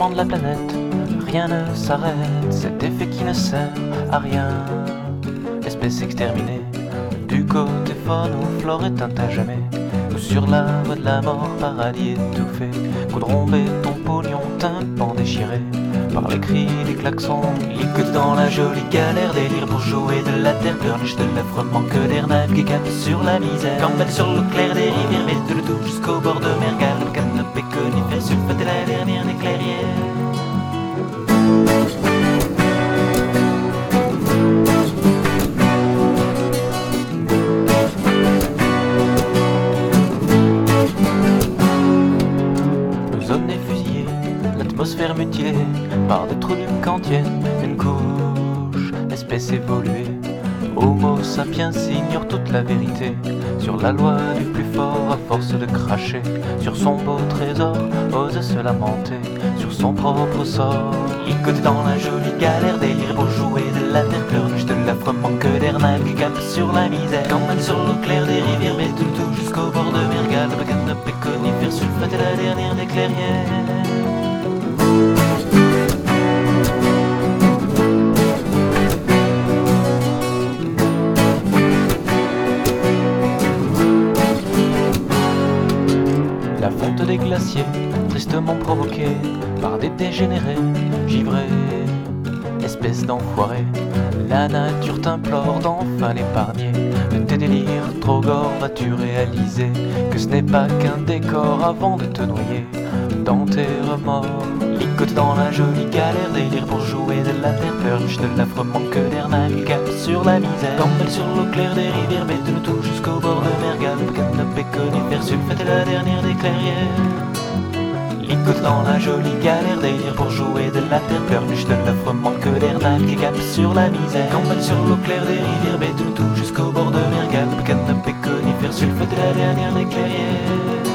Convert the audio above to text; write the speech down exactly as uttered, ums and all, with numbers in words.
changement de la planète, rien ne s'arrête, cet effet qui ne sert à rien. Espèce exterminée, du côté faune ou flore éteinte à jamais, ou sur la voie de la mort, paradis étouffé, goudron, béton, pognon, tympan déchiré, par les cris, les klaxons, liquide dans la jolie galère, délire pour jouer de la terre, pleurniche de l'affreux manque d'air, navigue cap sur la misère, campette sur l'eau claire des rivières, mette le tout jusqu'au bord de mer, garde canapé conifère, sulfate la dernière des clairières. L'ozone est fusillé, l'atmosphère mutilée par des trous du cantienne, une couche, espèce évoluée. Homo sapiens ignore toute la vérité sur la loi du plus fort à force de cracher sur son beau trésor, ose se lamenter sur son propre sort. Licoté dans la jolie galère, délire pour jouer de la terre, pleurniche de l'affreux manque d'air, navigue cap sur la misère, campagne sur l'eau claire des rivières, met tout le tout jusqu'au bord de mer, galbe, canapé conifère, sulfate la dernière des clairières. La fonte des glaciers, tristement provoquée par des dégénérés, givrés, espèce d'enfoirés. La nature t'implore d'enfin l'épargner. De tes délires trop gore, vas-tu réaliser que ce n'est pas qu'un décor avant de te noyer dans tes remords? Licote dans la jolie galère, délire pour jouer de la terre, pleurniche de l'affreux manque d'air, navigue cap sur la misère, campelle sur l'eau claire des rivières, mette le tout jusqu'au bord de mer, galbe, canapé conifère, sulfate la dernière des clairières. Licote dans la jolie galère, délire pour jouer de la terre, pleurniche de l'affreux manque d'air, navigue cap sur la misère, campelle sur l'eau claire des rivières, mette le tout jusqu'au bord de mer, galbe, canapé conifère, sulfate la dernière des clairières.